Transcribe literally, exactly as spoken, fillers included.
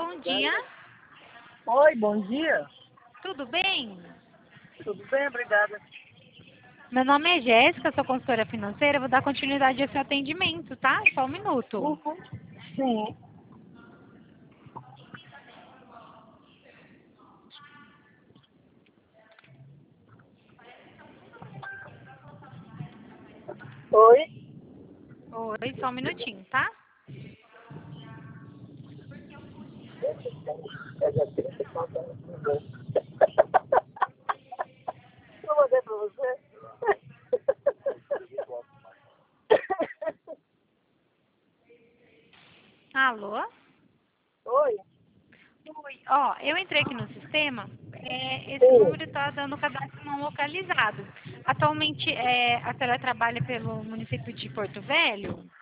bom dia. Oi, bom dia. Tudo bem? Tudo bem, obrigada. Meu nome é Jéssica, sou consultora financeira. Vou dar continuidade a esse atendimento, tá? Só um minuto. Uhum. Sim. Oi? Oi, só um minutinho, tá? Eu mandei pra você. Alô? Oi? Oi. Ó, eu entrei aqui no sistema. É, esse Sim. número está dando cadastro não localizado. Atualmente, é, a senhora trabalha pelo município de Porto Velho?